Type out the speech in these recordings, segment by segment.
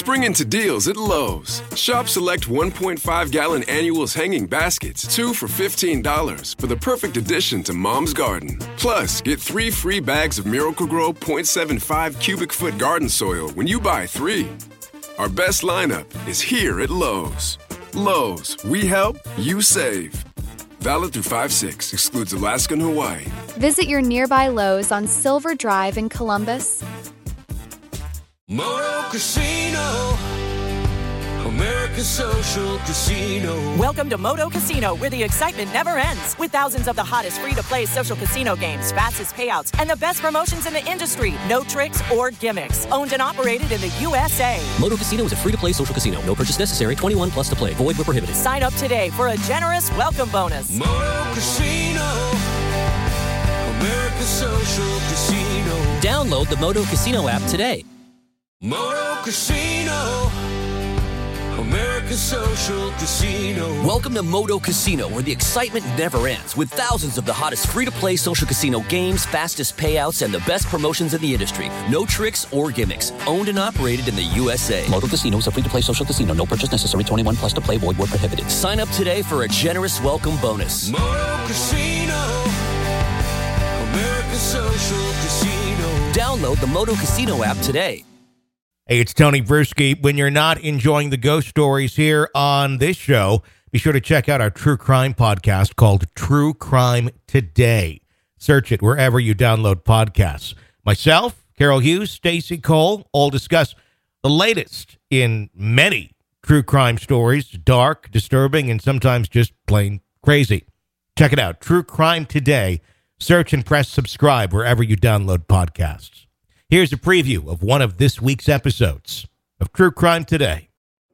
Spring into deals at Lowe's. Shop select 1.5-gallon annuals hanging baskets, 2 for $15 for the perfect addition to Mom's garden. Plus, get 3 free bags of Miracle-Gro 0.75 cubic foot garden soil when you buy 3. Our best lineup is here at Lowe's. Lowe's, we help, you save. Valid through 5/6, excludes Alaska and Hawaii. Visit your nearby Lowe's on Silver Drive in Columbus. Moto Casino, America's social casino. Welcome to Moto Casino, where the excitement never ends. With thousands of the hottest free-to-play social casino games, fastest payouts, and the best promotions in the industry. No tricks or gimmicks. Owned and operated in the USA. Moto Casino is a free-to-play social casino. No purchase necessary. 21 plus to play. Void where prohibited. Sign up today for a generous welcome bonus. Moto Casino, America's social casino. Download the Moto Casino app today. Moto Casino, America's social casino. Welcome to Moto Casino, where the excitement never ends. With thousands of the hottest free-to-play social casino games, fastest payouts, and the best promotions in the industry. No tricks or gimmicks. Owned and operated in the USA. Moto Casino is a free-to-play social casino. No purchase necessary. 21 plus to play. Void where prohibited. Sign up today for a generous welcome bonus. Moto Casino, America's social casino. Download the Moto Casino app today. Hey, it's Tony Bruschi. When you're not enjoying the ghost stories here on this show, be sure to check out our true crime podcast called True Crime Today. Search it wherever you download podcasts. Myself, Carol Hughes, Stacey Cole, all discuss the latest in many true crime stories, dark, disturbing, and sometimes just plain crazy. Check it out, True Crime Today. Search and press subscribe wherever you download podcasts. Here's a preview of one of this week's episodes of True Crime Today.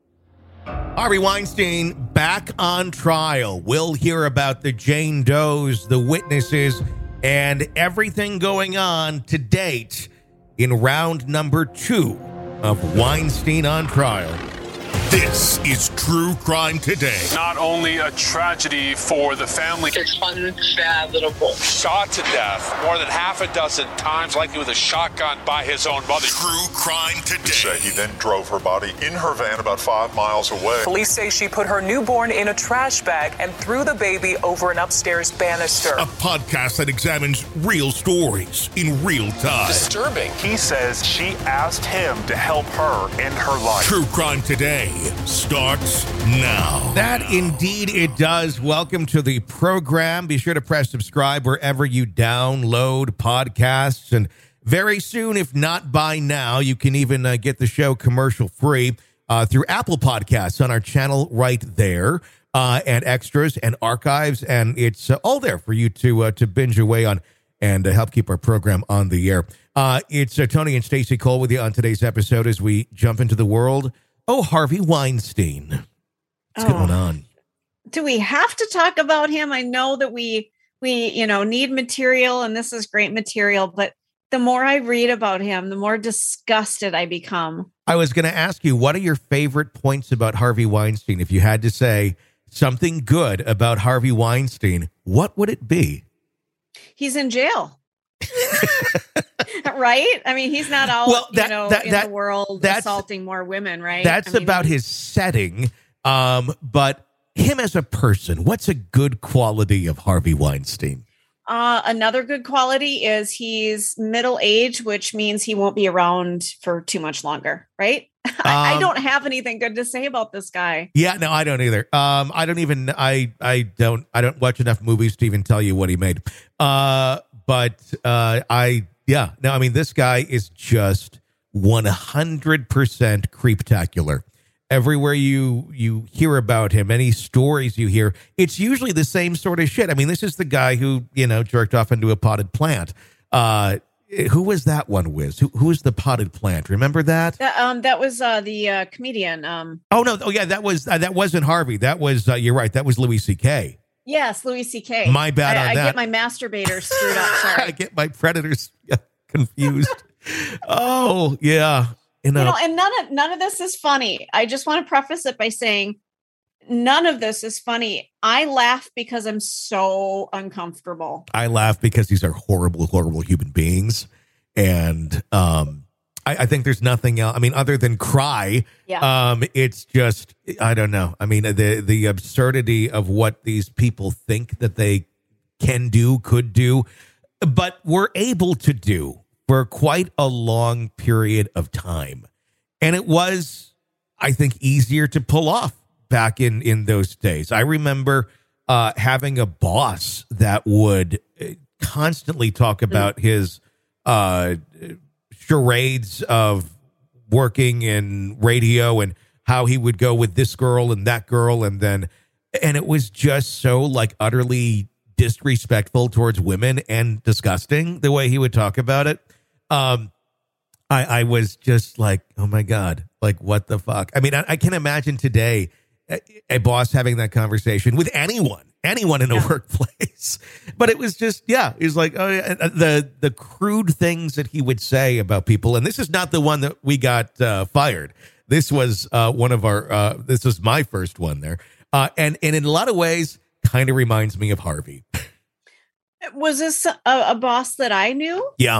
Harvey Weinstein back on trial. We'll hear about the Jane Does, the witnesses, and everything going on to date in round number 2 of Weinstein on trial. This is True Crime Today. Not only a tragedy for the family. It's unfathomable. Shot to death more than half a dozen times, likely with a shotgun by his own mother. True Crime Today. He then drove her body in her van about 5 miles away. Police say she put her newborn in a trash bag and threw the baby over an upstairs banister. A podcast that examines real stories in real time. Disturbing. He says she asked him to help her end her life. True Crime Today starts now. That indeed it does. Welcome to the program. Be sure to press subscribe wherever you download podcasts. And very soon, if not by now, you can even get the show commercial free through Apple Podcasts on our channel right there, and extras and archives. And it's all there for you to binge away on and help keep our program on the air. It's Tony and Stacey Cole with you on today's episode as we jump into the world. Oh, Harvey Weinstein. What's going on? Do we have to talk about him? I know that we need material, and this is great material, but the more I read about him, the more disgusted I become. I was going to ask you, what are your favorite points about Harvey Weinstein? If you had to say something good about Harvey Weinstein, what would it be? He's in jail. Right? I mean, he's not out, in the world assaulting more women, right? That's about his setting. But him as a person, what's a good quality of Harvey Weinstein? Another good quality is he's middle-aged, which means he won't be around for too much longer, right? I don't have anything good to say about this guy. Yeah, no, I don't either. I don't watch enough movies to even tell you what he made. This guy is just 100% creeptacular. Everywhere you hear about him, any stories you hear, it's usually the same sort of shit. I mean, this is the guy who, jerked off into a potted plant. Who was that one with? Who was the potted plant? Remember that? That was the comedian. That wasn't Harvey. That was, you're right. That was Louis C.K. Yes, Louis C.K. My bad on that. I get my masturbators screwed up. Sorry. I get my predators confused. Oh, yeah. And none of this is funny. I just want to preface it by saying none of this is funny. I laugh because I'm so uncomfortable. I laugh because these are horrible, horrible human beings. And I think there's nothing else. I mean, other than cry. Yeah. It's just, I don't know. I mean, the absurdity of what these people think that they can do, could do, but were able to do for quite a long period of time. And it was, I think, easier to pull off back in those days. I remember having a boss that would constantly talk about his charades of working in radio and how he would go with this girl and that girl. And it was just so like utterly disrespectful towards women and disgusting the way he would talk about it. I was just like, oh my God, like what the fuck? I mean, I can imagine today a boss having that conversation with anyone in a workplace, but it was just, it was like, oh yeah, the crude things that he would say about people. And this is not the one that we got fired. This was one of our, this was my first one there. And in a lot of ways kind of reminds me of Harvey. Was this a boss that I knew? Yeah.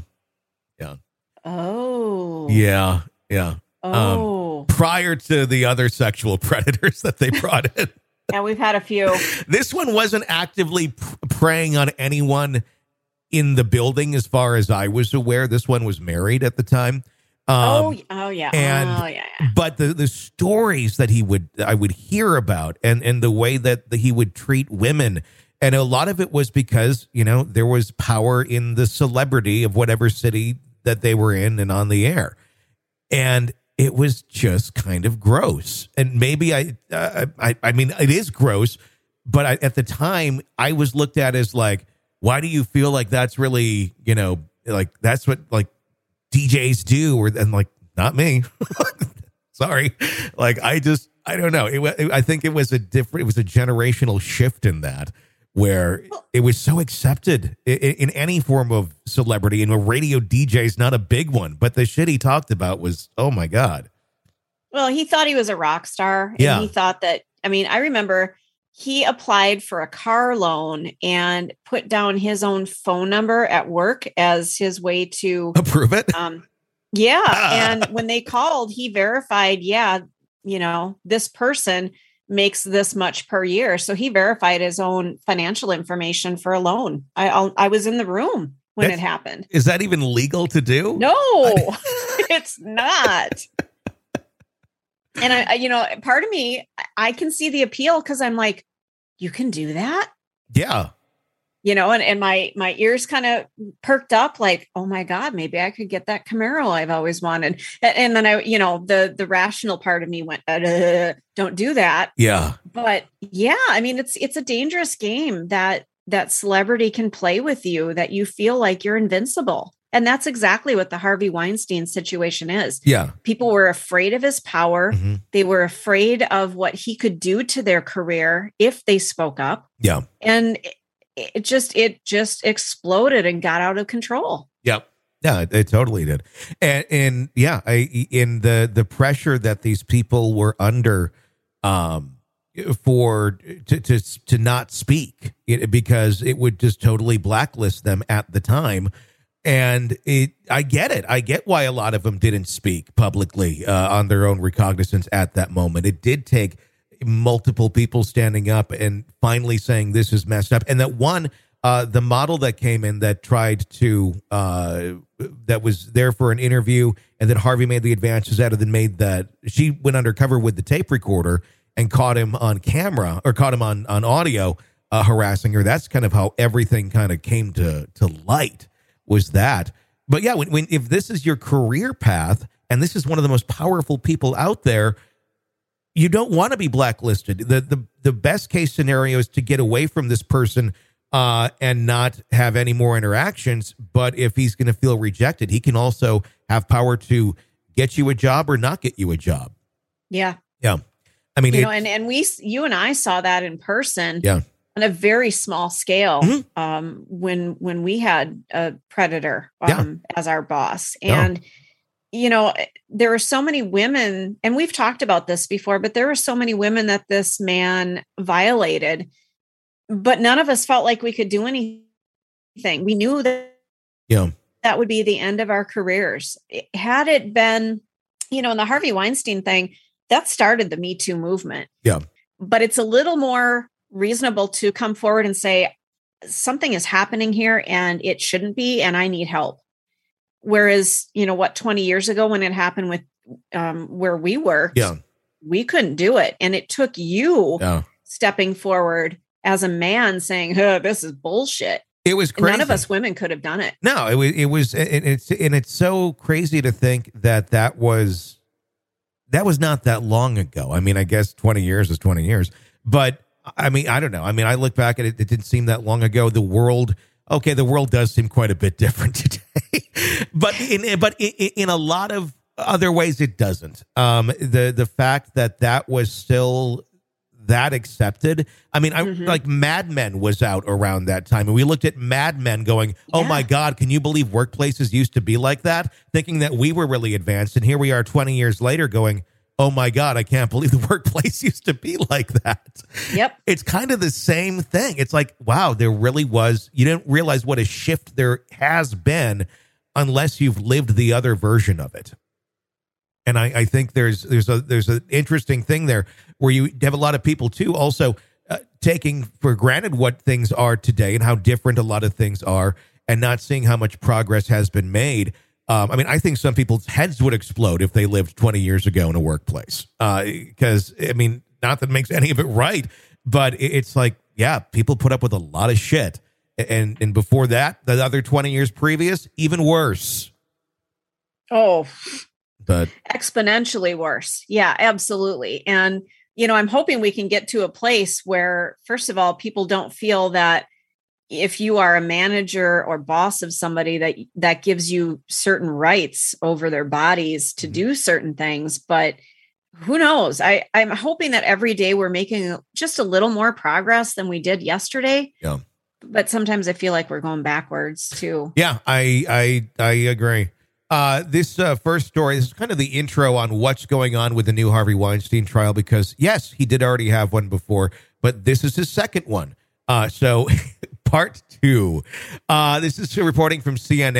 Oh. Yeah. Oh. Prior to the other sexual predators that they brought in. Yeah, we've had a few. This one wasn't actively preying on anyone in the building, as far as I was aware. This one was married at the time. Yeah. But the stories that I would hear about, and the way that he would treat women, and a lot of it was because, there was power in the celebrity of whatever city that they were in and on the air. And it was just kind of gross. And maybe I mean, it is gross, but at the time I was looked at as like, why do you feel like that's really, like that's what like DJs do? And like, not me. Sorry. Like, I don't know. I think it was a generational shift in that, where it was so accepted in any form of celebrity, and a radio DJ is not a big one, but the shit he talked about was, oh my God. Well, he thought he was a rock star. And yeah. He thought that, I remember he applied for a car loan and put down his own phone number at work as his way to approve it. And when they called, he verified, this person makes this much per year. So he verified his own financial information for a loan. I was in the room when it happened. Is that even legal to do? No, it's not. And part of me, I can see the appeal, because I'm like, you can do that? Yeah. And my ears kind of perked up like, oh my God, maybe I could get that Camaro I've always wanted. And then the rational part of me went, don't do that. Yeah. But yeah, it's a dangerous game that celebrity can play with you, that you feel like you're invincible. And that's exactly what the Harvey Weinstein situation is. Yeah. People were afraid of his power. Mm-hmm. They were afraid of what he could do to their career if they spoke up. Yeah. And it just exploded and got out of control. Yep. Yeah, it totally did. And in the pressure that these people were under, to not speak, because it would just totally blacklist them at the time. And I get it. I get why a lot of them didn't speak publicly on their own recognizance at that moment. It did take multiple people standing up and finally saying this is messed up. And that one, the model that came in that tried to, that was there for an interview, and then Harvey made the advances out of, then made that she went undercover with the tape recorder and caught him on camera, or caught him on audio harassing her. That's kind of how everything kind of came to light, was that. But yeah, when if this is your career path, and this is one of the most powerful people out there, you don't want to be blacklisted. The best case scenario is to get away from this person and not have any more interactions. But if he's going to feel rejected, he can also have power to get you a job or not get you a job. Yeah. Yeah. I mean, you and I saw that in person. Yeah. On a very small scale, mm-hmm. When we had a predator as our boss. And there were so many women, and we've talked about this before, but there were so many women that this man violated, but none of us felt like we could do anything. We knew that that would be the end of our careers. Had it been, in the Harvey Weinstein thing, that started the Me Too movement. Yeah. But it's a little more reasonable to come forward and say, something is happening here and it shouldn't be, and I need help. Whereas, 20 years ago when it happened with where we worked, we couldn't do it. And it took you stepping forward as a man saying, this is bullshit. It was crazy. None of us women could have done it. No, it's so crazy to think that was not that long ago. I mean, I guess 20 years is 20 years, but I mean, I don't know. I mean, I look back at it, it didn't seem that long ago. The world does seem quite a bit different today, but in a lot of other ways, it doesn't. The fact that was still that accepted. I mean, like Mad Men was out around that time, and we looked at Mad Men going, oh my God, can you believe workplaces used to be like that? Thinking that we were really advanced. And here we are 20 years later going, oh my God, I can't believe the workplace used to be like that. Yep. It's kind of the same thing. It's like, wow, there really was, you didn't realize what a shift there has been unless you've lived the other version of it. And I think there's an interesting thing there where you have a lot of people too also taking for granted what things are today and how different a lot of things are and not seeing how much progress has been made. I mean, I think some people's heads would explode if they lived 20 years ago in a workplace. Because, I mean, not that it makes any of it right, but it's like, yeah, people put up with a lot of shit. And before that, the other 20 years previous, even worse. Oh, but exponentially worse. Yeah, absolutely. And, I'm hoping we can get to a place where, first of all, people don't feel that if you are a manager or boss of somebody that gives you certain rights over their bodies to do certain things. But who knows? I'm hoping that every day we're making just a little more progress than we did yesterday. Yeah. But sometimes I feel like we're going backwards too. Yeah, I agree. This first story, this is kind of the intro on what's going on with the new Harvey Weinstein trial, because yes, he did already have one before, but this is his second one. So part two, this is reporting from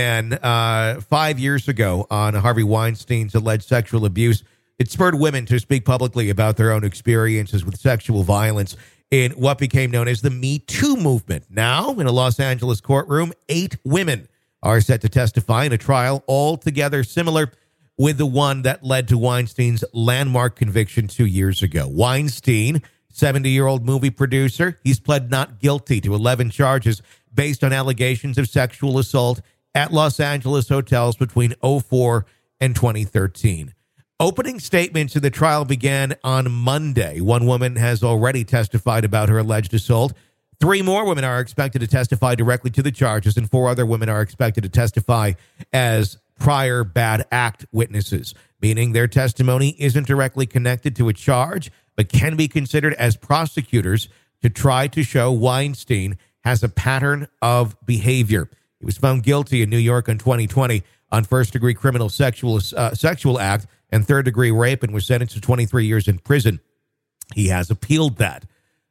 CNN 5 years ago on Harvey Weinstein's alleged sexual abuse. It spurred women to speak publicly about their own experiences with sexual violence in what became known as the Me Too movement. Now, in a Los Angeles courtroom, 8 women are set to testify in a trial altogether similar with the one that led to Weinstein's landmark conviction 2 years ago. Weinstein, 70-year-old movie producer, he's pled not guilty to 11 charges based on allegations of sexual assault at Los Angeles hotels between 2004 and 2013. Opening statements in the trial began on Monday. One woman has already testified about her alleged assault. 3 more women are expected to testify directly to the charges, and 4 other women are expected to testify as prior bad act witnesses, meaning their testimony isn't directly connected to a charge, but can be considered as prosecutors to try to show Weinstein has a pattern of behavior. He was found guilty in New York in 2020 on first-degree criminal sexual act and third-degree rape and was sentenced to 23 years in prison. He has appealed that.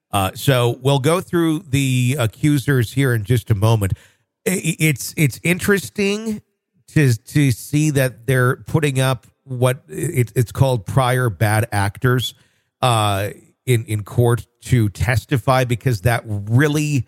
So we'll go through the accusers here in just a moment. It's interesting to see that they're putting up what it's called prior bad actors in court to testify, because that really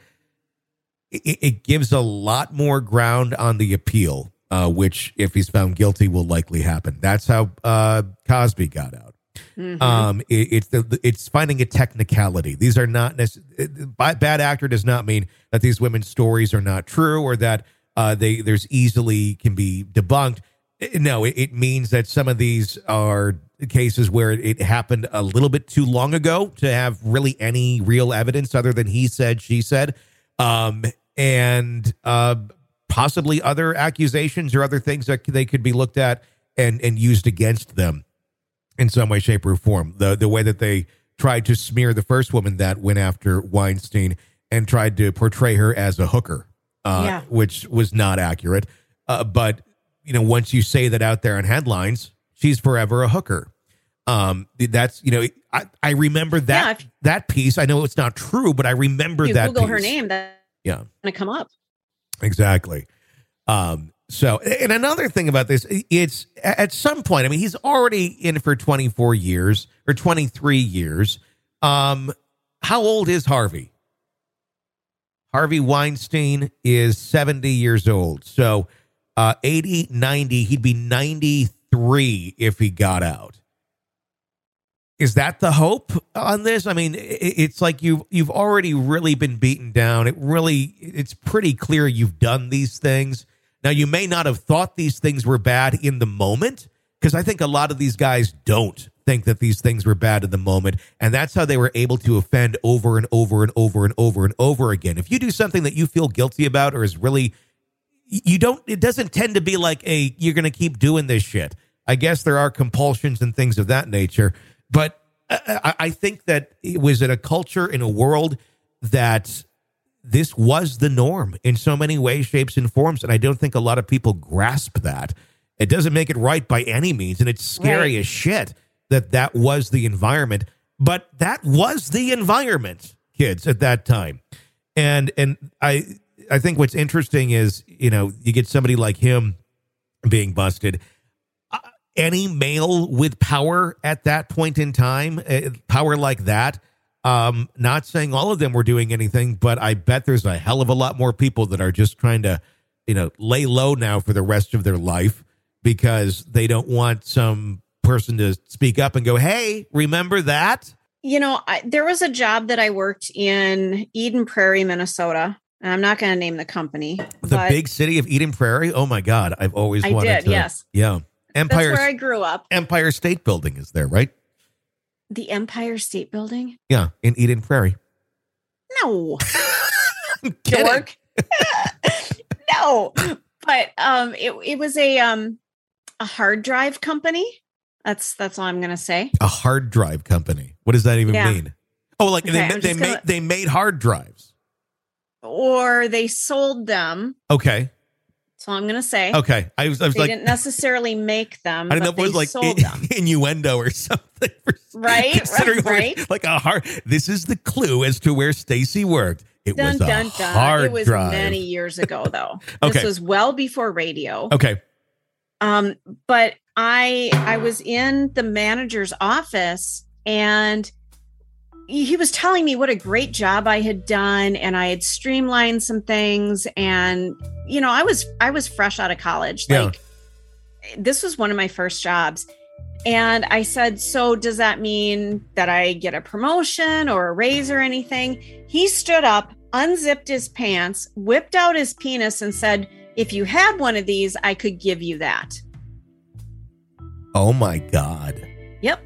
it gives a lot more ground on the appeal, which if he's found guilty will likely happen. That's how Cosby got out. Mm-hmm. It's finding a technicality. These are not bad actor does not mean that these women's stories are not true or that there's easily can be debunked. No, it means that some of these are cases where it happened a little bit too long ago to have really any real evidence other than he said, she said, and possibly other accusations or other things that they could be looked at and used against them in some way, shape, or form. The way that they tried to smear the first woman that went after Weinstein and tried to portray her as a hooker, which was not accurate. But, once you say that out there in headlines, she's forever a hooker. That's, I remember that piece. I know it's not true, but I remember that Google piece. her name, that's going to come up. Exactly. So, and another thing about this, it's at some point, I mean, he's already in for 24 years or 23 years. How old is Harvey? Harvey Weinstein is 70 years old. So 80, 90, he'd be 93 if he got out. Is that the hope on this? I mean, it's like you've already really been beaten down. It's pretty clear you've done these things. Now, you may not have thought these things were bad in the moment, because I think a lot of these guys don't think that these things were bad in the moment, and that's how they were able to offend over and over and over and over and over again. If you do something that you feel guilty about or is really, it doesn't tend to be like you're going to keep doing this shit. I guess there are compulsions and things of that nature, but I think that it was in a culture, in a world that this was the norm in so many ways, shapes, and forms, and I don't think a lot of people grasp that. It doesn't make it right by any means, and it's scary as shit that was the environment. But that was the environment, kids, at that time. And I think what's interesting is, you get somebody like him being busted. Any male with power at that point in time, power like that, not saying all of them were doing anything, but I bet there's a hell of a lot more people that are just trying to, lay low now for the rest of their life, because they don't want some person to speak up and go, hey, remember that? There was a job that I worked in Eden Prairie, Minnesota, and I'm not going to name the company. The big city of Eden Prairie? Oh, my God. I've always wanted to. Yes. Yeah. That's where I grew up. Empire State Building is there, right? The Empire State Building? Yeah, in Eden Prairie. No. Dork. No. But it was a hard drive company. That's all I'm gonna say. A hard drive company. What does that even mean? Oh, like they made hard drives. Or they sold them. Okay. That's all I'm gonna say. Okay. I was they like, didn't necessarily make them. I don't know if it was like innuendo or something. Right. Like this is the clue as to where Stacy worked. It was a hard It was drive. many years ago, though. Okay. This was well before radio. Okay. But I was in the manager's office, and he was telling me what a great job I had done, and I had streamlined some things, and I was fresh out of college. Like, this was one of my first jobs. And I said, so does that mean that I get a promotion or a raise or anything? He stood up, unzipped his pants, whipped out his penis, and said, if you had one of these, I could give you that. Oh, my God. Yep.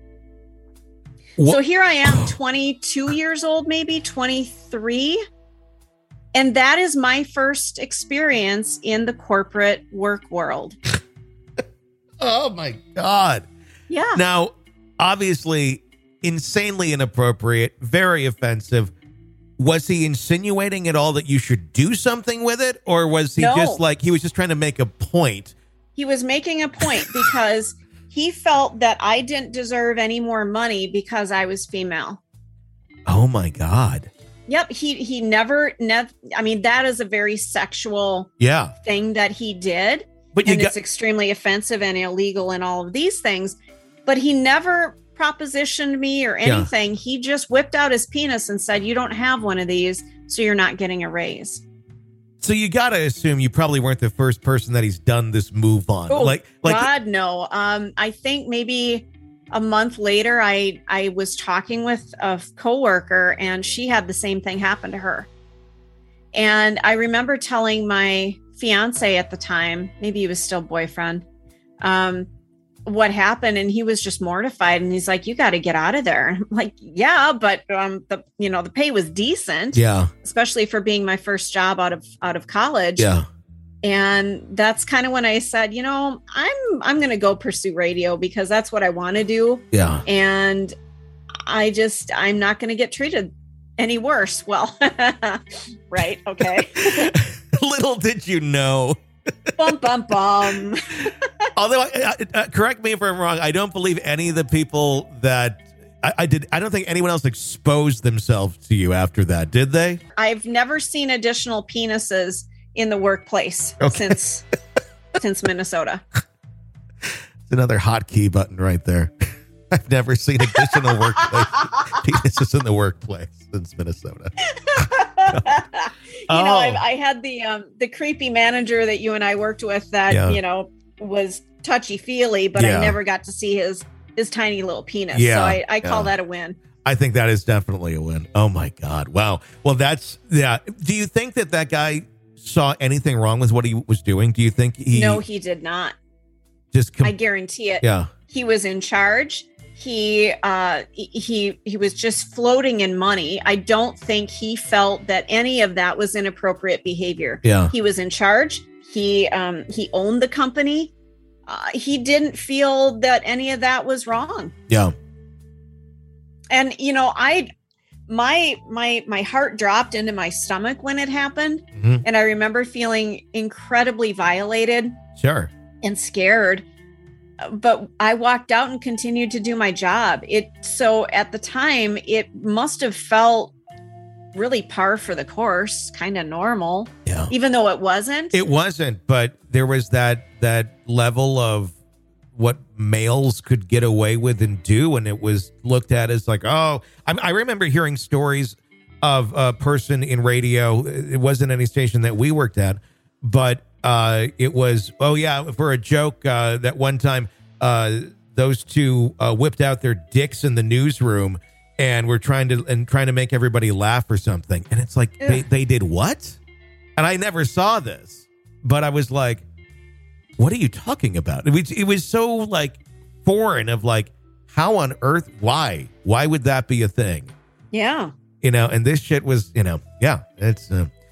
So here I am, 22 years old, maybe 23. And that is my first experience in the corporate work world. Oh, my God. Yeah. Now, obviously, insanely inappropriate, very offensive. Was he insinuating at all that you should do something with it? Or was he just like, he was just trying to make a point? He was making a point because he felt that I didn't deserve any more money because I was female. Oh, my God. Yep. He never, I mean, that is a very sexual thing that he did. But it's extremely offensive and illegal and all of these things. But he never propositioned me or anything. He just whipped out his penis and said, you don't have one of these, so you're not getting a raise. So you got to assume you probably weren't the first person that he's done this move on. Oh, like God, no. I think maybe a month later, I was talking with a coworker, and she had the same thing happen to her. And I remember telling my fiance at the time, maybe he was still boyfriend, what happened, and he was just mortified, and he's like, you got to get out of there. And I'm like, yeah, but the pay was decent, especially for being my first job out of college. And that's kind of when I said, I'm going to go pursue radio because that's what I want to do. And I'm not going to get treated any worse. Well, right. Okay. Little did you know. Bum, bum, bum. Although, correct me if I'm wrong, I don't believe any of the people that I don't think anyone else exposed themselves to you after that, did they? I've never seen additional penises in the workplace since Minnesota. It's another hotkey button right there. I've never seen additional workplace penises in the workplace since Minnesota. I had the creepy manager that you and I worked with that was touchy feely, but I never got to see his tiny little penis. So I call that a win. I think that is definitely a win. Oh my God! Wow. Well, do you think that guy saw anything wrong with what he was doing? Do you think he? No, he did not. I guarantee it. Yeah. He was in charge. He was just floating in money. I don't think he felt that any of that was inappropriate behavior. Yeah. He was in charge. He owned the company. He didn't feel that any of that was wrong. Yeah. And my heart dropped into my stomach when it happened. Mm-hmm. And I remember feeling incredibly violated. Sure. And scared. But I walked out and continued to do my job. So at the time, it must have felt really par for the course, kind of normal. Yeah. Even though it wasn't. It wasn't, but there was that level of what males could get away with and do, and it was looked at as like, oh, I remember hearing stories of a person in radio. It wasn't any station that we worked at, but it was, oh yeah, for a joke that one time those two whipped out their dicks in the newsroom and were trying to make everybody laugh or something. And it's like, they did what? And I never saw this, but I was like, what are you talking about? It was so like foreign of like, how on earth, why would that be a thing? Yeah. And this shit was, it's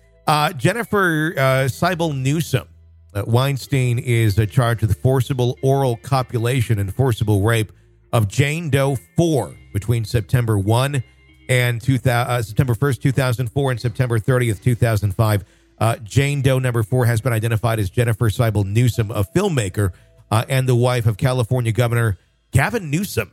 Jennifer Seibel Newsom. Weinstein is charged with forcible oral copulation and forcible rape of Jane Doe 4 between September 1 and September 1st, 2004 and September 30th, 2005. Jane Doe number 4 has been identified as Jennifer Seibel Newsom, a filmmaker and the wife of California Governor Gavin Newsom.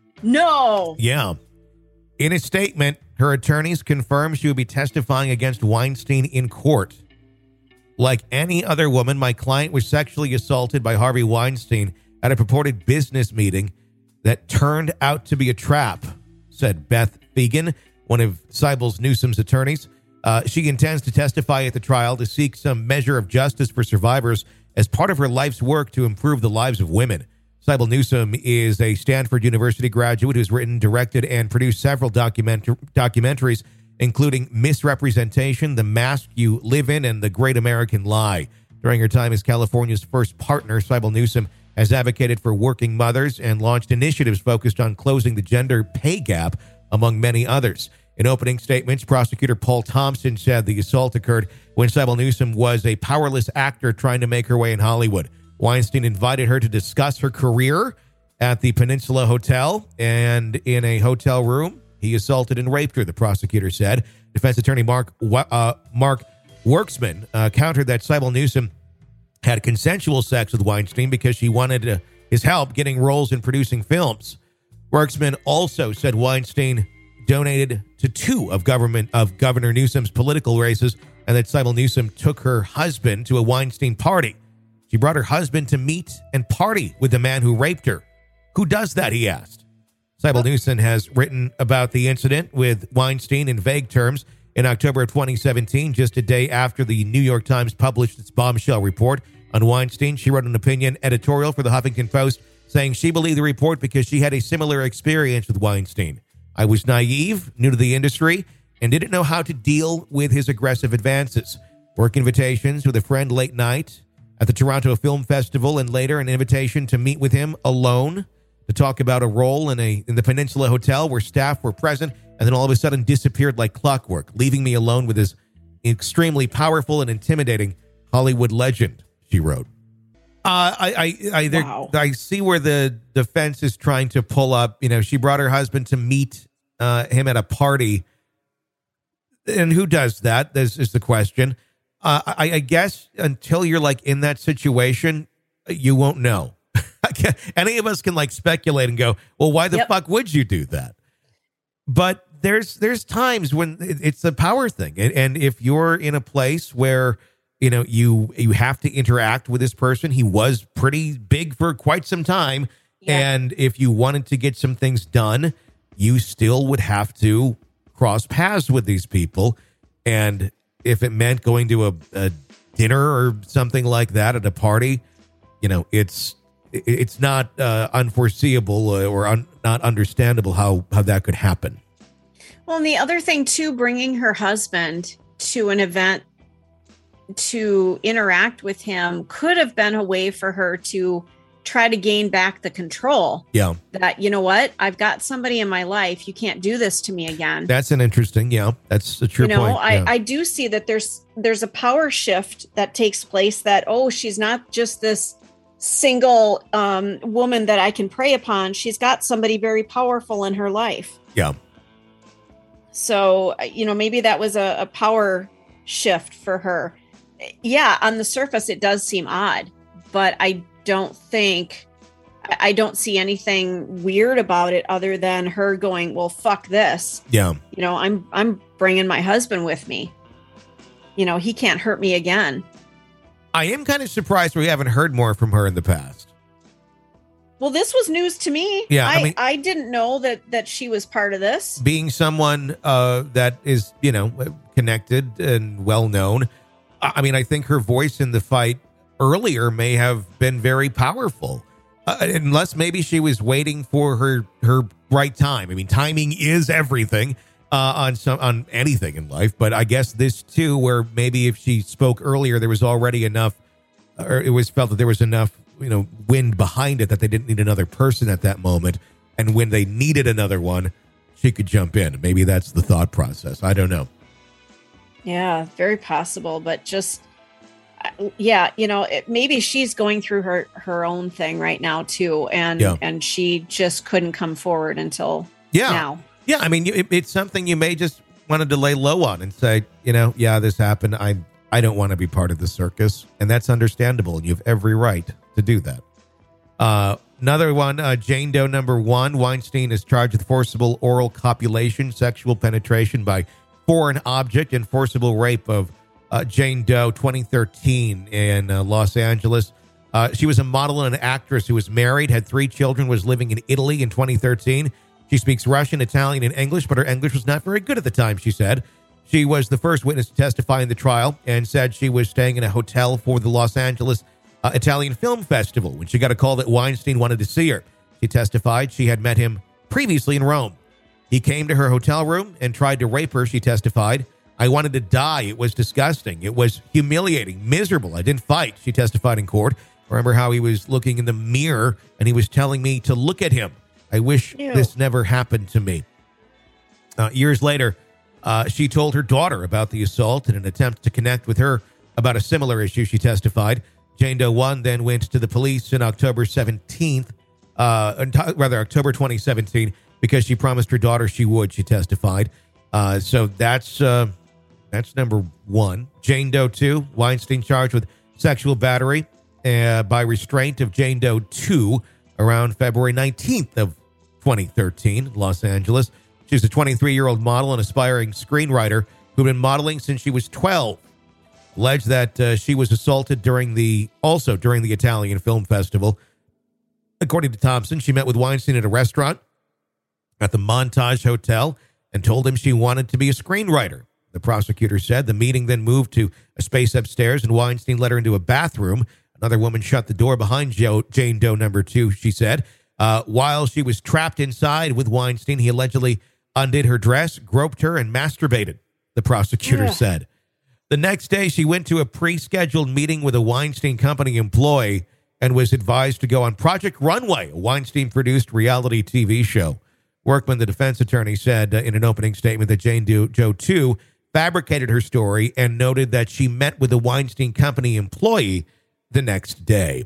No. Yeah. In a statement, her attorneys confirmed she will be testifying against Weinstein in court. Like any other woman, my client was sexually assaulted by Harvey Weinstein at a purported business meeting that turned out to be a trap, said Beth Fegan, one of Seibel Newsom's attorneys. She intends to testify at the trial to seek some measure of justice for survivors as part of her life's work to improve the lives of women. Seibel Newsom is a Stanford University graduate who's written, directed, and produced several documentaries, including Misrepresentation, The Mask You Live In, and The Great American Lie. During her time as California's first partner, Seibel Newsom has advocated for working mothers and launched initiatives focused on closing the gender pay gap, among many others. In opening statements, prosecutor Paul Thompson said the assault occurred when Seibel Newsom was a powerless actor trying to make her way in Hollywood. Weinstein invited her to discuss her career at the Peninsula Hotel, and in a hotel room, he assaulted and raped her, the prosecutor said. Defense attorney Mark Worksman countered that Seibel Newsom had consensual sex with Weinstein because she wanted his help getting roles in producing films. Worksman also said Weinstein donated to 2 of Governor Newsom's political races, and that Seibel Newsom took her husband to a Weinstein party. She brought her husband to meet and party with the man who raped her. Who does that, he asked. Seibel Newsom has written about the incident with Weinstein in vague terms. In October of 2017, just a day after the New York Times published its bombshell report on Weinstein, she wrote an opinion editorial for the Huffington Post saying she believed the report because she had a similar experience with Weinstein. I was naive, new to the industry, and didn't know how to deal with his aggressive advances. Work invitations with a friend late night at the Toronto Film Festival, and later an invitation to meet with him alone to talk about a role in the Peninsula Hotel where staff were present, and then all of a sudden disappeared like clockwork, leaving me alone with his extremely powerful and intimidating Hollywood legend, she wrote. I see where the defense is trying to pull up. She brought her husband to meet him at a party. And who does that? This is the question. I guess until you're like in that situation, you won't know. Any of us can like speculate and go, well, why the fuck would you do that? But there's times when it's a power thing. And if you're in a place where you have to interact with this person. He was pretty big for quite some time. Yeah. And if you wanted to get some things done, you still would have to cross paths with these people. And if it meant going to a dinner or something like that at a party, it's not unforeseeable or not understandable how that could happen. Well, and the other thing too, bringing her husband to an event to interact with him could have been a way for her to try to gain back the control. Yeah. That, you know what? I've got somebody in my life. You can't do this to me again. That's an interesting, that's a true point. I do see that there's a power shift that takes place that, she's not just this single woman that I can prey upon. She's got somebody very powerful in her life. Yeah. So, maybe that was a power shift for her. Yeah, on the surface, it does seem odd, but I don't see anything weird about it other than her going, well, fuck this. Yeah. I'm bringing my husband with me. He can't hurt me again. I am kind of surprised we haven't heard more from her in the past. Well, this was news to me. Yeah, I didn't know that she was part of this. Being someone that is, connected and well known. I think her voice in the fight earlier may have been very powerful, unless maybe she was waiting for her right time. Timing is everything on anything in life, but I guess this too, where maybe if she spoke earlier, there was already enough, or it was felt that there was enough, wind behind it that they didn't need another person at that moment, and when they needed another one, she could jump in. Maybe that's the thought process. I don't know. Yeah, very possible, but just, maybe she's going through her own thing right now too, and she just couldn't come forward until now. Yeah, it's something you may just wanted to lay low on and say, this happened. I don't want to be part of the circus, and that's understandable, and you have every right to do that. Another one, Jane Doe number 1, Weinstein is charged with forcible oral copulation, sexual penetration by foreign object, and forcible rape of Jane Doe, 2013 in Los Angeles. She was a model and an actress who was married, had 3 children, was living in Italy in 2013. She speaks Russian, Italian, and English, but her English was not very good at the time, she said. She was the first witness to testify in the trial and said she was staying in a hotel for the Los Angeles Italian Film Festival when she got a call that Weinstein wanted to see her. She testified she had met him previously in Rome. He came to her hotel room and tried to rape her, she testified. I wanted to die. It was disgusting. It was humiliating, miserable. I didn't fight, she testified in court. Remember how he was looking in the mirror and he was telling me to look at him. I wish this never happened to me. Years later, she told her daughter about the assault in an attempt to connect with her about a similar issue, she testified. Jane Doe 1 then went to the police in October 2017, because she promised her daughter she would, she testified. So that's number 1. Jane Doe 2, Weinstein charged with sexual battery by restraint of Jane Doe 2 around February 19th of 2013, Los Angeles. She's a 23-year-old model and aspiring screenwriter who'd been modeling since she was 12. Alleged that she was assaulted during the Italian Film Festival. According to Thompson, she met with Weinstein at a restaurant at the Montage Hotel and told him she wanted to be a screenwriter. The prosecutor said the meeting then moved to a space upstairs and Weinstein led her into a bathroom. Another woman shut the door behind Jane Doe number 2, she said. While she was trapped inside with Weinstein, he allegedly undid her dress, groped her, and masturbated, the prosecutor said. The next day, she went to a pre-scheduled meeting with a Weinstein Company employee and was advised to go on Project Runway, a Weinstein-produced reality TV show. Workman, the defense attorney, said in an opening statement that Jane Doe 2 fabricated her story and noted that she met with a Weinstein Company employee the next day.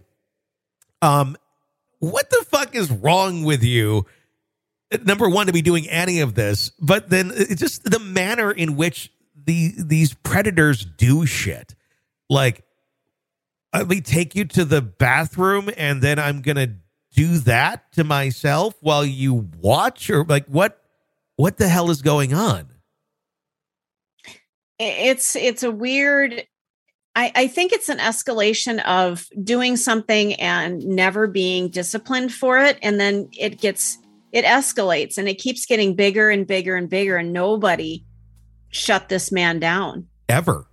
What the fuck is wrong with you? Number 1, to be doing any of this, but then it's just the manner in which these predators do shit. Like, let me take you to the bathroom and then I'm going to do that to myself while you watch, or like, what the hell is going on? It's a weird, I think it's an escalation of doing something and never being disciplined for it. And then it escalates and it keeps getting bigger and bigger and bigger. And nobody shut this man down. Ever.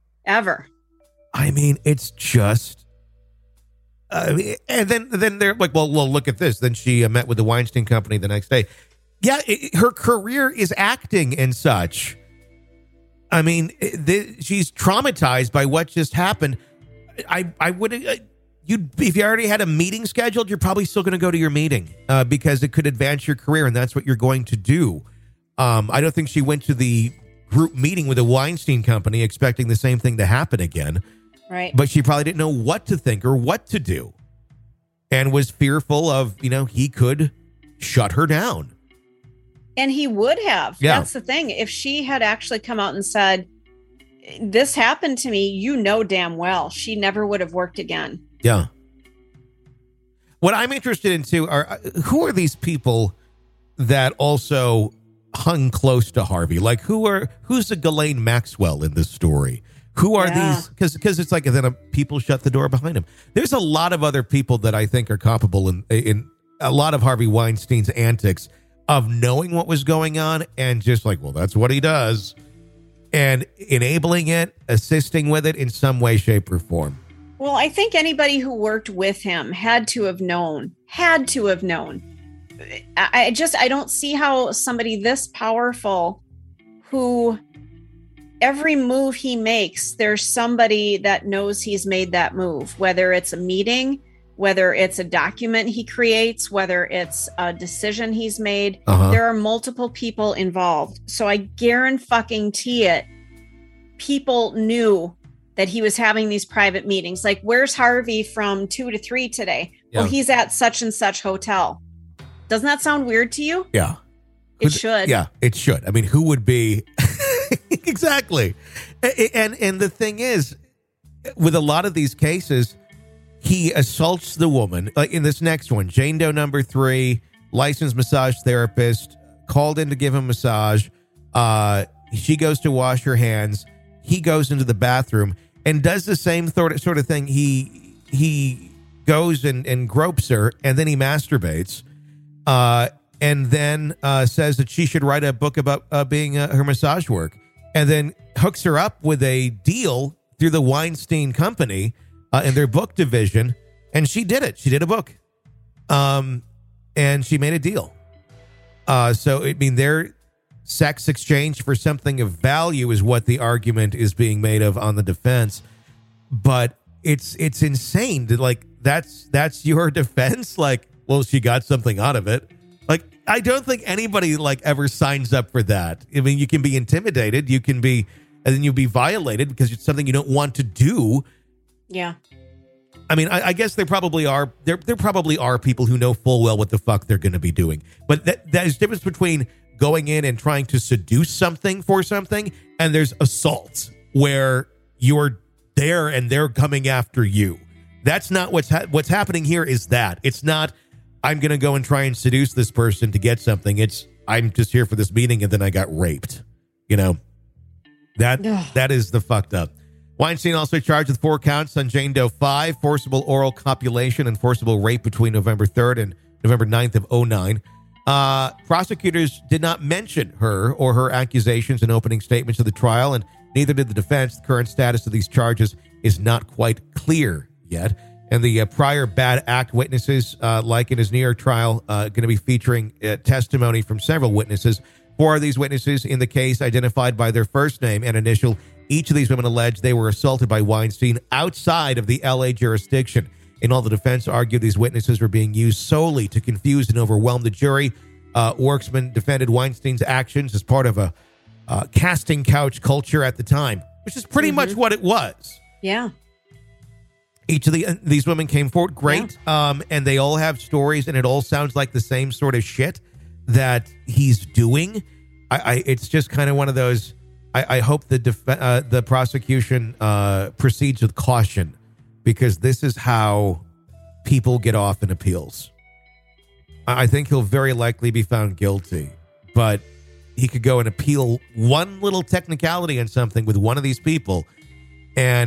I mean, it's just, and then they're like, well, look at this. Then she met with the Weinstein Company the next day. Yeah, her career is acting and such. I mean, she's traumatized by what just happened. I would, if you already had a meeting scheduled, you're probably still going to go to your meeting because it could advance your career, and that's what you're going to do. I don't think she went to the group meeting with the Weinstein Company expecting the same thing to happen again. Right. But she probably didn't know what to think or what to do, and was fearful of, he could shut her down. And he would have. Yeah. That's the thing. If she had actually come out and said, this happened to me, damn well, she never would have worked again. Yeah. What I'm interested in too are who are these people that also hung close to Harvey? Like who's the Ghislaine Maxwell in this story? Who are these? Because it's like then people shut the door behind him. There's a lot of other people that I think are comparable in a lot of Harvey Weinstein's antics of knowing what was going on and just like, well, that's what he does, and enabling it, assisting with it in some way, shape, or form. Well, I think anybody who worked with him had to have known. I don't see how somebody this powerful, who every move he makes, there's somebody that knows he's made that move, whether it's a meeting, whether it's a document he creates, whether it's a decision he's made. There are multiple people involved. So I guarantee it, people knew that he was having these private meetings. Like, where's Harvey from 2 to 3 today? Yeah. Well, he's at such and such hotel. Doesn't that sound weird to you? Yeah. It should. Yeah, it should. I mean, who would be... Exactly. And the thing is, with a lot of these cases, he assaults the woman. Like in this next one, Jane Doe number 3, licensed massage therapist, called in to give him a massage. She goes to wash her hands. He goes into the bathroom and does the same sort of thing. He goes and gropes her, and then he masturbates, and then says that she should write a book about being her massage work, and then hooks her up with a deal through the Weinstein Company in their book division, and she did it. She did a book, and she made a deal. So, I mean, their sex exchange for something of value is what the argument is being made of on the defense. But it's insane to, like, that's your defense. Like, well, she got something out of it. Like, I don't think anybody like ever signs up for that. I mean, you can be intimidated, and then you'll be violated because it's something you don't want to do. Yeah. I mean, I guess there probably are people who know full well what the fuck they're going to be doing. But there's a difference between going in and trying to seduce something for something, and there's assault where you're there and they're coming after you. That's not what's happening here. Is that it's not, I'm going to go and try and seduce this person to get something. It's, I'm just here for this meeting and then I got raped. That is the fucked up. Weinstein also charged with 4 counts on Jane Doe 5, forcible oral copulation and forcible rape between November 3rd and November 9th of 2009. Prosecutors did not mention her or her accusations in opening statements of the trial, and neither did the defense. The current status of these charges is not quite clear yet. And the prior bad act witnesses, like in his New York trial, going to be featuring testimony from several witnesses. 4 of these witnesses in the case identified by their first name and initial. Each of these women alleged they were assaulted by Weinstein outside of the L.A. jurisdiction. In all, the defense argued these witnesses were being used solely to confuse and overwhelm the jury. Worksman defended Weinstein's actions as part of a casting couch culture at the time, which is pretty much what it was. Yeah. Each of these women came forward great, and they all have stories, and it all sounds like the same sort of shit that he's doing. It's just kind of one of those. I hope the prosecution proceeds with caution, because this is how people get off in appeals. I think he'll very likely be found guilty, but he could go and appeal one little technicality on something with one of these people, and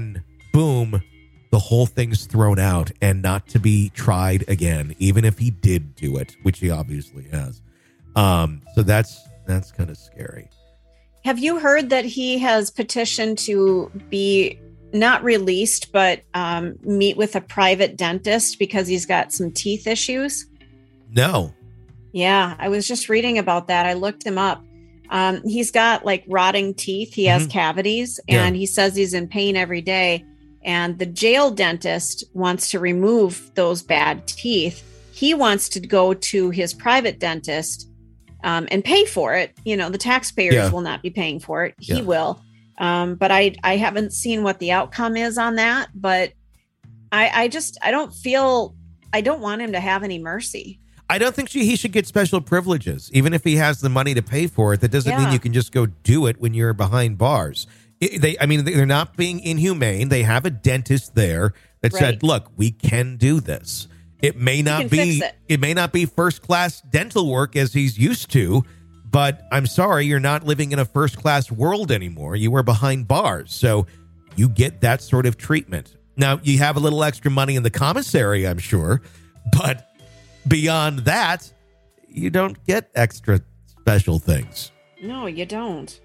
boom, the whole thing's thrown out and not to be tried again, even if he did do it, which he obviously has. So that's kind of scary. Have you heard that he has petitioned to be not released, but meet with a private dentist because he's got some teeth issues? No. Yeah, I was just reading about that. I looked him up. He's got like rotting teeth. He has cavities, and he says he's in pain every day. And the jail dentist wants to remove those bad teeth. He wants to go to his private dentist and pay for it. You know, the taxpayers will not be paying for it. He will. But I haven't seen what the outcome is on that. But I don't want him to have any mercy. I don't think he should get special privileges, even if he has the money to pay for it. That doesn't mean you can just go do it when you're behind bars. They're not being inhumane. They have a dentist there that said, "Look, we can do this. It may not be first class dental work as he's used to, but I'm sorry, you're not living in a first class world anymore. You are behind bars, so you get that sort of treatment. Now you have a little extra money in the commissary, I'm sure, but." Beyond that, you don't get extra special things. No, you don't.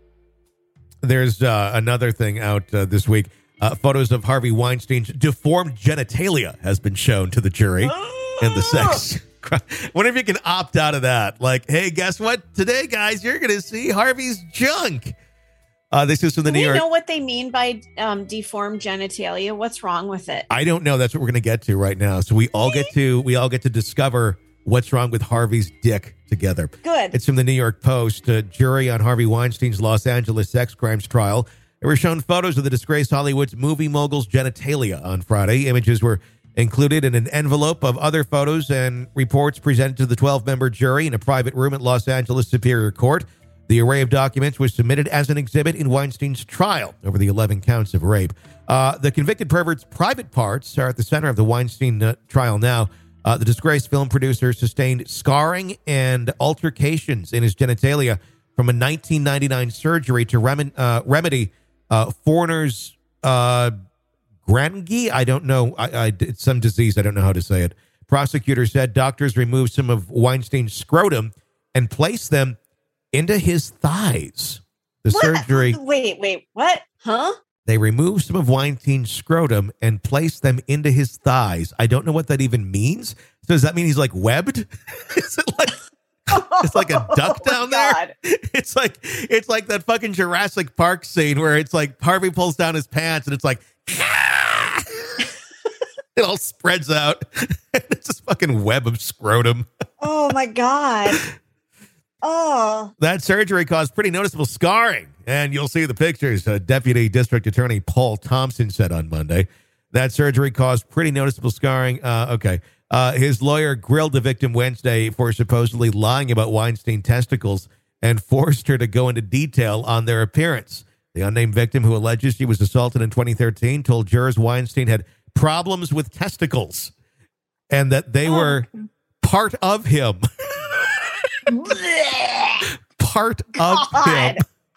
There's another thing out this week. Photos of Harvey Weinstein's deformed genitalia has been shown to the jury in the sex. Wonder if you can opt out of that. Like, hey, guess what? Today, guys, you're going to see Harvey's junk. This is from the New York. Do we know what they mean by deformed genitalia? What's wrong with it? I don't know. That's what we're going to get to right now. So we all get to discover what's wrong with Harvey's dick together. Good. It's from the New York Post. A jury on Harvey Weinstein's Los Angeles sex crimes trial. They were shown photos of the disgraced Hollywood's movie mogul's genitalia on Friday. Images were included in an envelope of other photos and reports presented to the 12-member jury in a private room at Los Angeles Superior Court. The array of documents was submitted as an exhibit in Weinstein's trial over the 11 counts of rape. The convicted pervert's private parts are at the center of the Weinstein trial now. The disgraced film producer sustained scarring and altercations in his genitalia from a 1999 surgery to remedy Foreigner's Grangi. I don't know. It's some disease. I don't know how to say it. Prosecutors said doctors removed some of Weinstein's scrotum and placed them into his thighs. The surgery. Wait, what? Huh? They removed some of Weinstein's scrotum and placed them into his thighs. I don't know what that even means. So does that mean he's like webbed? Is it like it's like a duck down there? It's like that fucking Jurassic Park scene where it's like Harvey pulls down his pants and it's like it all spreads out. It's this fucking web of scrotum. Oh my God. Oh. That surgery caused pretty noticeable scarring, and you'll see the pictures. Deputy District Attorney Paul Thompson said on Monday that surgery caused pretty noticeable scarring. His lawyer grilled the victim Wednesday for supposedly lying about Weinstein testicles and forced her to go into detail on their appearance. The unnamed victim, who alleges she was assaulted in 2013, told jurors Weinstein had problems with testicles and that they were part of him. Part of him.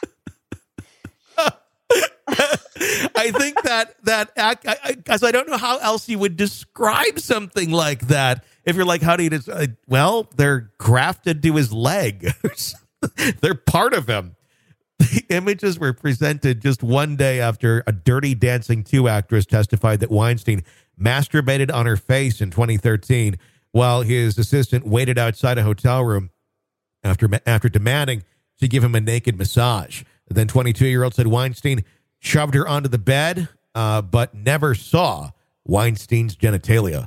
I think that act, because I don't know how else you would describe something like that. If you're like, how do you decide? Well, they're grafted to his leg. They're part of him. The images were presented just one day after a Dirty Dancing 2 actress testified that Weinstein masturbated on her face in 2013 while his assistant waited outside a hotel room after demanding she give him a naked massage. The then 22-year-old said Weinstein shoved her onto the bed, but never saw Weinstein's genitalia.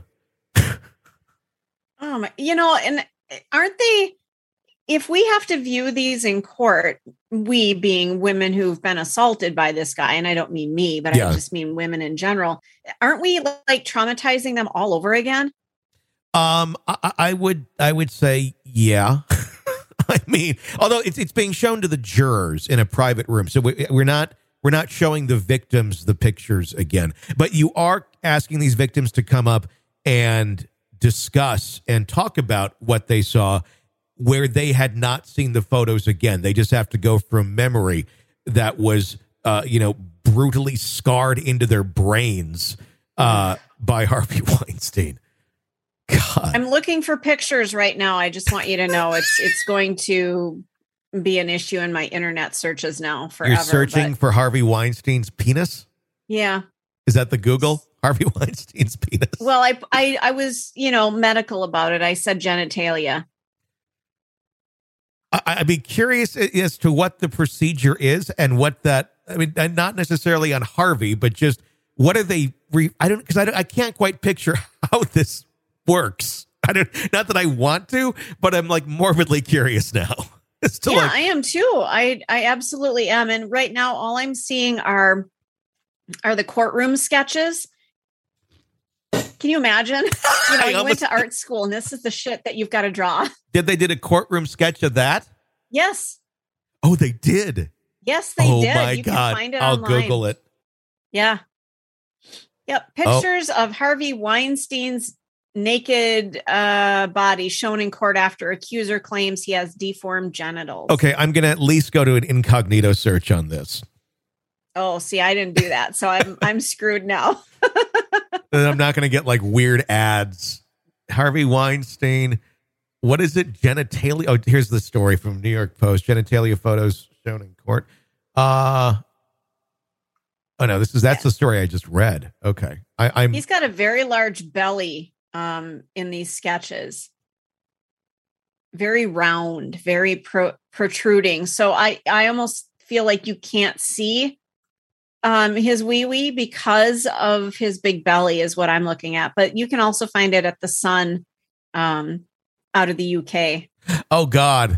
And aren't they, if we have to view these in court, we being women who've been assaulted by this guy, and I don't mean me, but I just mean women in general, aren't we like traumatizing them all over again? I would say, yeah. I mean, although it's being shown to the jurors in a private room, so we're not showing the victims the pictures again. But you are asking these victims to come up and discuss and talk about what they saw, where they had not seen the photos again. They just have to go from memory that was, brutally scarred into their brains by Harvey Weinstein. God. I'm looking for pictures right now. I just want you to know it's going to be an issue in my internet searches now forever. You're searching for Harvey Weinstein's penis? Yeah. Is that the Google? Harvey Weinstein's penis? Well, I was, medical about it. I said genitalia. I'd be curious as to what the procedure is and what that, not necessarily on Harvey, but just what are they, I can't quite picture how this works. Not that I want to, but I'm like morbidly curious now. I am too. I absolutely am. And right now, all I'm seeing are the courtroom sketches. Can you imagine? You went to art school and this is the shit that you've got to draw. They did a courtroom sketch of that? Yes. Oh, they did. Yes, they did. Oh my you God. Can find it I'll online. Google it. Yeah. Yep. Pictures of Harvey Weinstein's naked body shown in court after accuser claims he has deformed genitals. Okay, I'm going to at least go to an incognito search on this. Oh, see, I didn't do that. So I'm screwed now. And I'm not going to get like weird ads. Harvey Weinstein, what is it? Genitalia. Oh, here's the story from New York Post. Genitalia photos shown in court. Oh no, that's the story I just read. Okay. He's got a very large belly in these sketches. Very round, very protruding. So I almost feel like you can't see his wee-wee because of his big belly is what I'm looking at. But you can also find it at the Sun out of the UK. Oh, God.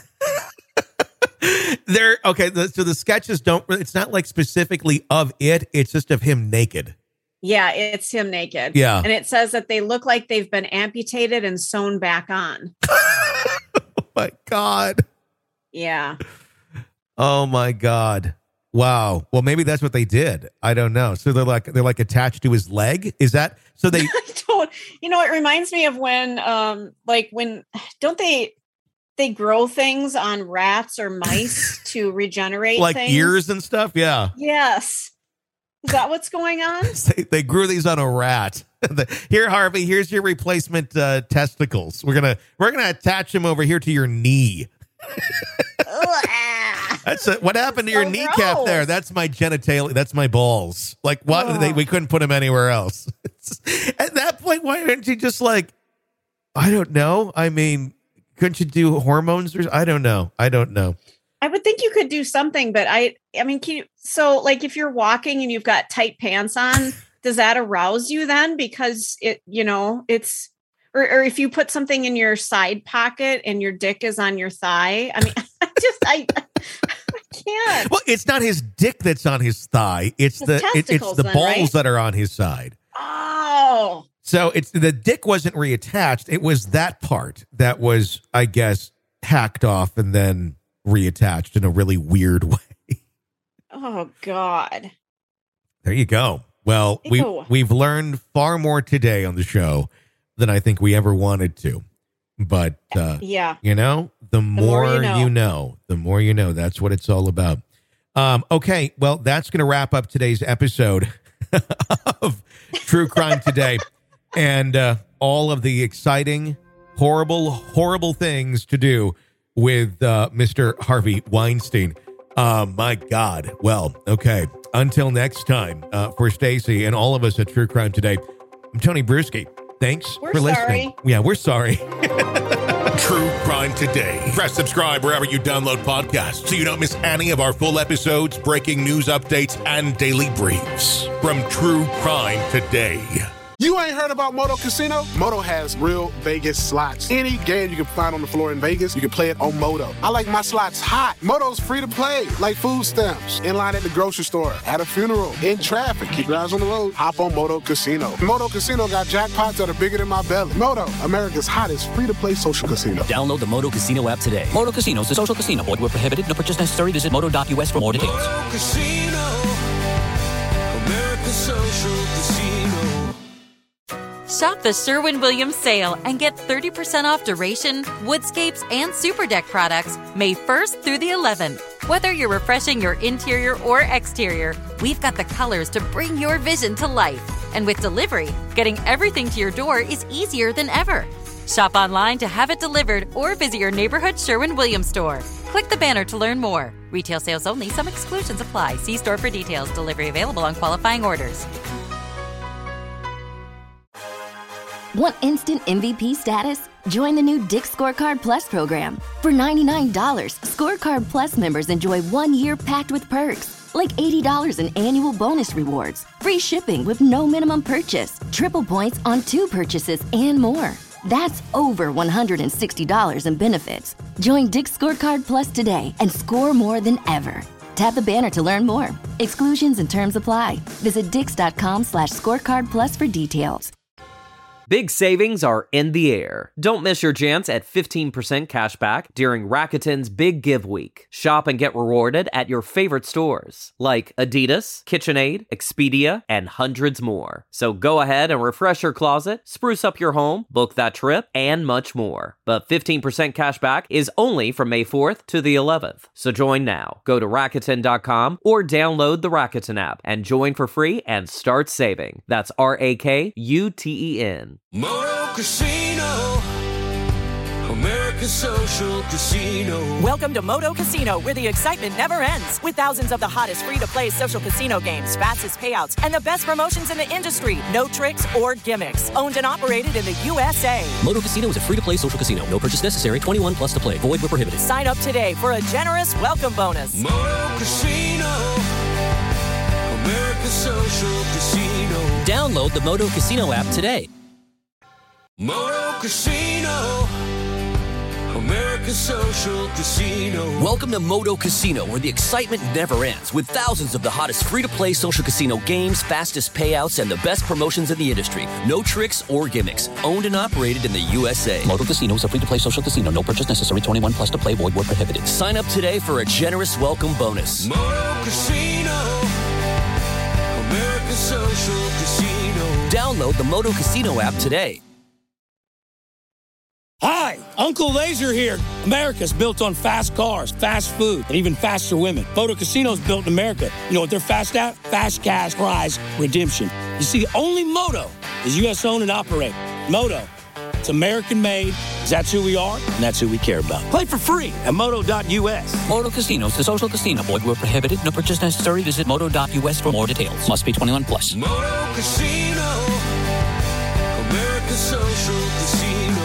So the sketches it's not like specifically of it. It's just of him naked. Yeah, it's him naked. Yeah. And it says that they look like they've been amputated and sewn back on. Oh, my God. Yeah. Oh, my God. Wow. Well, maybe that's what they did. I don't know. So they're like attached to his leg. Is that so? They don't. It reminds me of when don't they grow things on rats or mice to regenerate like things? Ears and stuff. Yeah. Yes. Is that what's going on? They grew these on a rat. Here, Harvey. Here's your replacement testicles. We're gonna attach them over here to your knee. That's what happened to your kneecap gross. there. That's my genitalia. That's my balls. Like what? We couldn't put them anywhere else. At that point, why aren't you just like, I don't know. I mean, couldn't you do hormones? I don't know. I would think you could do something, but I mean, if you're walking and you've got tight pants on, does that arouse you then? Because it's, or if you put something in your side pocket and your dick is on your thigh, I mean, I can't. Well, it's not his dick that's on his thigh. It's the balls that are on his side. Oh. So the dick wasn't reattached. It was that part that was, I guess, hacked off and then reattached in a really weird way. Oh, God. There you go. Well, we've learned far more today on the show than I think we ever wanted to. But, yeah, the more you know, the more you know. That's what it's all about. Okay, well, that's going to wrap up today's episode of True Crime Today and all of the exciting, horrible things to do with Mr. Harvey Weinstein. My God. Well, okay. Until next time, for Stacy and all of us at True Crime Today, I'm Tony Bruschi. Thanks for listening. Sorry. Yeah, we're sorry. True Crime Today. Press subscribe wherever you download podcasts so you don't miss any of our full episodes, breaking news updates, and daily briefs from True Crime Today. You ain't heard about Moto Casino? Moto has real Vegas slots. Any game you can find on the floor in Vegas, you can play it on Moto. I like my slots hot. Moto's free to play, like food stamps, in line at the grocery store, at a funeral, in traffic. Keep your eyes on the road. Hop on Moto Casino. Moto Casino got jackpots that are bigger than my belly. Moto, America's hottest free-to-play social casino. Download the Moto Casino app today. Moto Casino is a social casino. Void where prohibited. No purchase necessary. Visit moto.us for more details. Moto Casino, America's social casino. Shop the Sherwin-Williams sale and get 30% off Duration, Woodscapes, and Super Deck products May 1st through the 11th. Whether you're refreshing your interior or exterior, we've got the colors to bring your vision to life. And with delivery, getting everything to your door is easier than ever. Shop online to have it delivered or visit your neighborhood Sherwin-Williams store. Click the banner to learn more. Retail sales only. Some exclusions apply. See store for details. Delivery available on qualifying orders. Want instant MVP status? Join the new Dick's Scorecard Plus program. For $99, Scorecard Plus members enjoy 1 year packed with perks, like $80 in annual bonus rewards, free shipping with no minimum purchase, triple points on 2 purchases, and more. That's over $160 in benefits. Join Dick's Scorecard Plus today and score more than ever. Tap the banner to learn more. Exclusions and terms apply. Visit dix.com/scorecard plus for details. Big savings are in the air. Don't miss your chance at 15% cash back during Rakuten's Big Give Week. Shop and get rewarded at your favorite stores like Adidas, KitchenAid, Expedia, and hundreds more. So go ahead and refresh your closet, spruce up your home, book that trip, and much more. But 15% cash back is only from May 4th to the 11th. So join now. Go to Rakuten.com or download the Rakuten app and join for free and start saving. That's RAKUTEN. Moto Casino, America's social casino. Welcome to Moto Casino, where the excitement never ends. With thousands of the hottest free-to-play social casino games, fastest payouts, and the best promotions in the industry. No tricks or gimmicks. Owned and operated in the USA. Moto Casino is a free-to-play social casino. No purchase necessary. 21 plus to play. Void where prohibited. Sign up today for a generous welcome bonus. Moto Casino, America's social casino. Download the Moto Casino app today. Moto Casino, America's social casino. Welcome to Moto Casino, where the excitement never ends, with thousands of the hottest free-to-play social casino games, fastest payouts, and the best promotions in the industry. No tricks or gimmicks. Owned and operated in the USA. Moto Casino is a free-to-play social casino. No purchase necessary. 21 plus to play. Void where prohibited. Sign up today for a generous welcome bonus. Moto Casino, America's social casino. Download the Moto Casino app today. Hi, Uncle Laser here. America's built on fast cars, fast food, and even faster women. Moto Casino's built in America. You know what they're fast at? Fast cash prize redemption. You see, only Moto is U.S. owned and operated. Moto, it's American made. That's who we are, and that's who we care about. Play for free at moto.us. Moto Casino is the social casino. Void where prohibited. No purchase necessary. Visit moto.us for more details. Must be 21 plus. Moto Casino, America's social casino.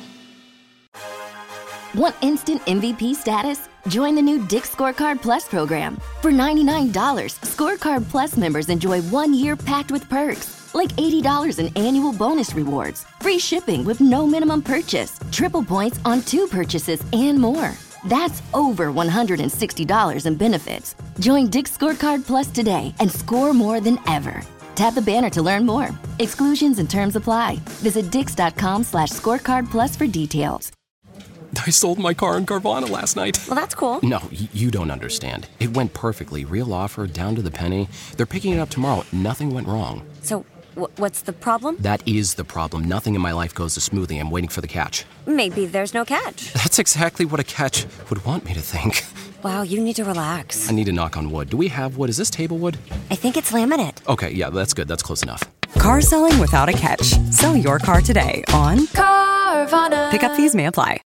Want instant MVP status? Join the new Dick's Scorecard Plus program. For $99, Scorecard Plus members enjoy 1 year packed with perks, like $80 in annual bonus rewards, free shipping with no minimum purchase, triple points on 2 purchases, and more. That's over $160 in benefits. Join Dick's Scorecard Plus today and score more than ever. Tap the banner to learn more. Exclusions and terms apply. Visit dix.com/scorecard plus for details. I sold my car in Carvana last night. Well, that's cool. No, you don't understand. It went perfectly. Real offer, down to the penny. They're picking it up tomorrow. Nothing went wrong. So, what's the problem? That is the problem. Nothing in my life goes as smoothly. I'm waiting for the catch. Maybe there's no catch. That's exactly what a catch would want me to think. Wow, you need to relax. I need to knock on wood. Do we have wood? Is this table wood? I think it's laminate. Okay, yeah, that's good. That's close enough. Car selling without a catch. Sell your car today on Carvana. Pickup fees may apply.